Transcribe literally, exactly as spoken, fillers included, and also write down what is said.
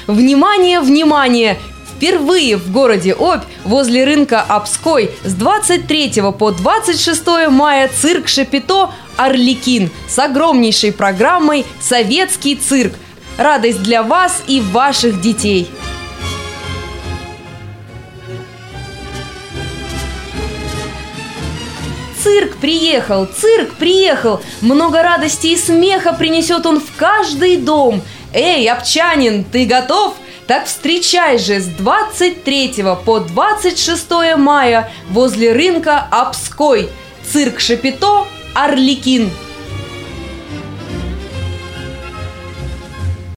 Внимание, внимание! Впервые в городе Обь возле рынка Обской с двадцать третьего по двадцать шестое мая цирк Шапито «Арлекин» с огромнейшей программой «Советский цирк». Радость для вас и ваших детей! Цирк приехал, цирк приехал, много радости и смеха принесет он в каждый дом. Эй, обчанин, ты готов? Так встречай же с двадцать третьего по двадцать шестое мая возле рынка Обской цирк Шапито «Арлекин».